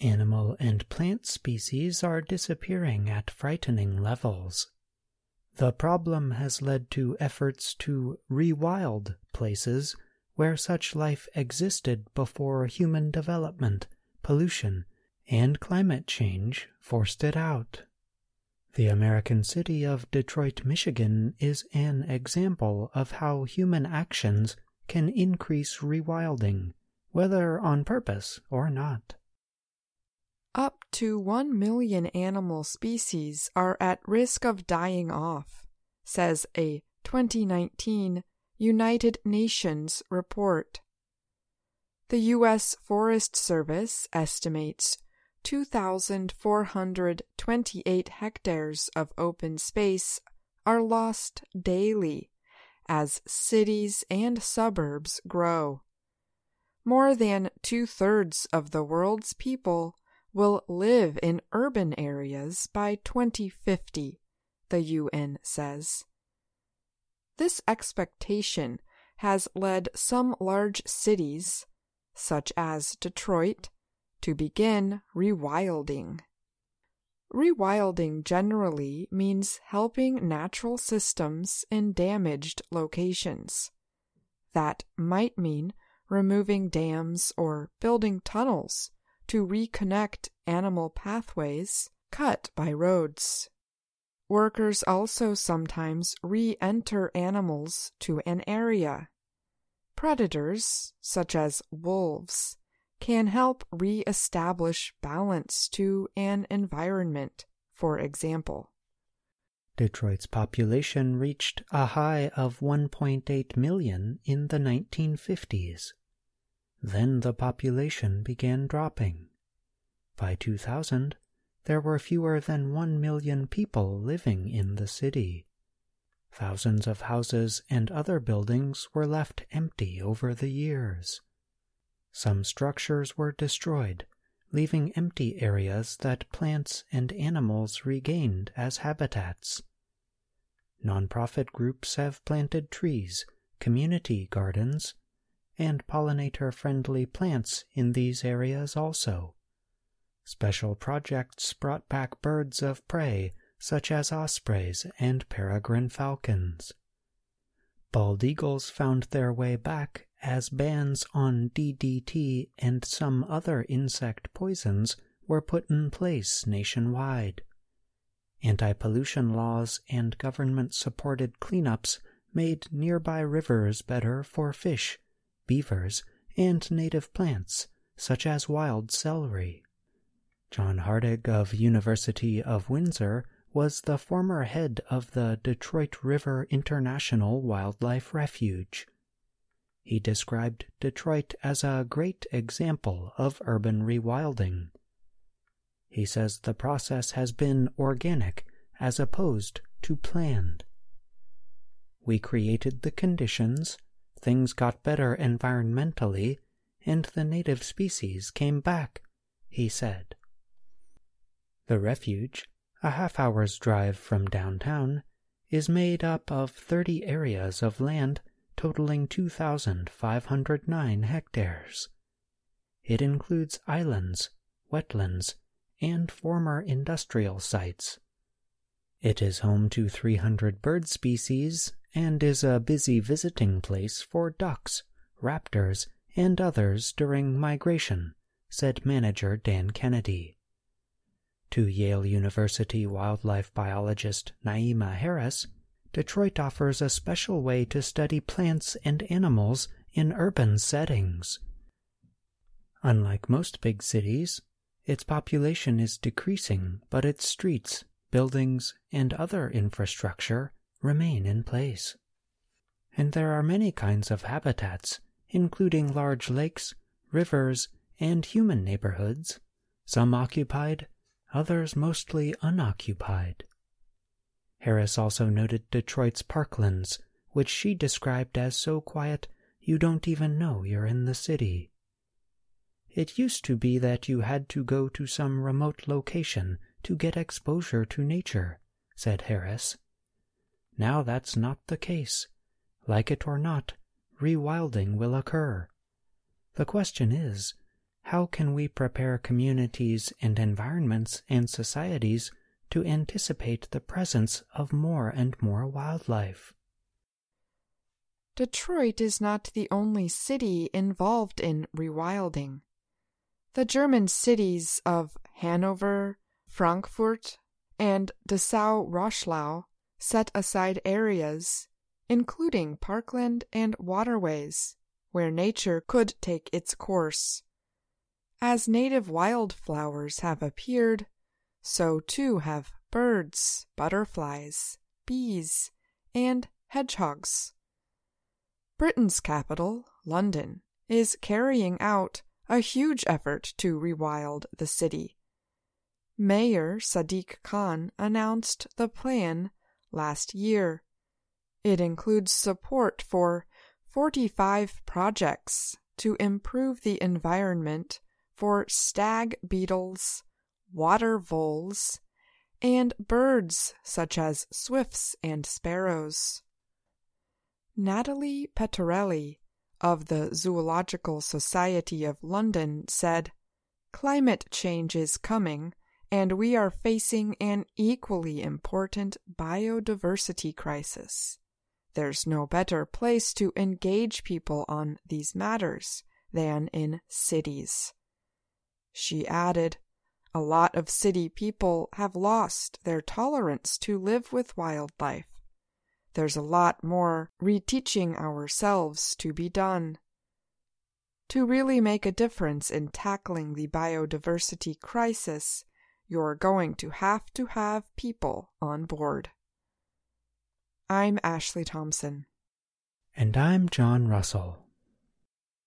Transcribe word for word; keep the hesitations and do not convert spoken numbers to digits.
Animal and plant species are disappearing at frightening levels. The problem has led to efforts to rewild places where such life existed before human development, pollution, and climate change forced it out. The American city of Detroit, Michigan is an example of how human actions can increase rewilding, whether on purpose or not. Up to one million animal species are at risk of dying off, says a twenty nineteen United Nations report. The U S Forest Service estimates two thousand four hundred twenty-eight hectares of open space are lost daily as cities and suburbs grow. More than two-thirds of the world's people will live in urban areas by twenty fifty, the U N says. This expectation has led some large cities, such as Detroit, to begin rewilding. Rewilding generally means helping natural systems in damaged locations. That might mean removing dams or building tunnels to reconnect animal pathways cut by roads. Workers also sometimes re-enter animals to an area. Predators, such as wolves, can help re-establish balance to an environment, for example. Detroit's population reached a high of one point eight million in the nineteen fifties. Then the population began dropping. By two thousand, there were fewer than one million people living in the city. Thousands of houses and other buildings were left empty over the years. Some structures were destroyed, leaving empty areas that plants and animals regained as habitats. Nonprofit groups have planted trees, community gardens, and pollinator-friendly plants in these areas also. Special projects brought back birds of prey such as ospreys and peregrine falcons. Bald eagles found their way back as bans on D D T and some other insect poisons were put in place nationwide. Anti-pollution laws and government-supported cleanups made nearby rivers better for fish, beavers, and native plants, such as wild celery. John Hardig of University of Windsor was the former head of the Detroit River International Wildlife Refuge. He described Detroit as a great example of urban rewilding. He says the process has been organic as opposed to planned. We created the conditions, things got better environmentally, and the native species came back, he said. The refuge, a half-hour's drive from downtown, is made up of thirty areas of land totaling two thousand five hundred nine hectares. It includes islands, wetlands, and former industrial sites. It is home to three hundred bird species and is a busy visiting place for ducks, raptors, and others during migration, said manager Dan Kennedy. To Yale University wildlife biologist Naima Harris, Detroit offers a special way to study plants and animals in urban settings. Unlike most big cities, its population is decreasing, but its streets, buildings, and other infrastructure remain in place. And there are many kinds of habitats, including large lakes, rivers, and human neighborhoods, some occupied, others mostly unoccupied. Harris also noted Detroit's parklands, which she described as so quiet you don't even know you're in the city. It used to be that you had to go to some remote location to get exposure to nature, said Harris. Now that's not the case. Like it or not, rewilding will occur. The question is, how can we prepare communities and environments and societies to anticipate the presence of more and more wildlife? Detroit is not the only city involved in rewilding. The German cities of Hanover, Frankfurt, and Dessau-Roßlau set aside areas, including parkland and waterways, where nature could take its course. As native wildflowers have appeared, so too have birds, butterflies, bees, and hedgehogs. Britain's capital, London, is carrying out a huge effort to rewild the city. Mayor Sadiq Khan announced the plan last year. It includes support for forty-five projects to improve the environment for stag beetles, water voles, and birds such as swifts and sparrows. Natalie Pettorelli of the Zoological Society of London said, "Climate change is coming, and we are facing an equally important biodiversity crisis. There's no better place to engage people on these matters than in cities." She added, "A lot of city people have lost their tolerance to live with wildlife. There's a lot more reteaching ourselves to be done. To really make a difference in tackling the biodiversity crisis, you're going to have to have people on board." I'm Ashley Thompson. And I'm John Russell.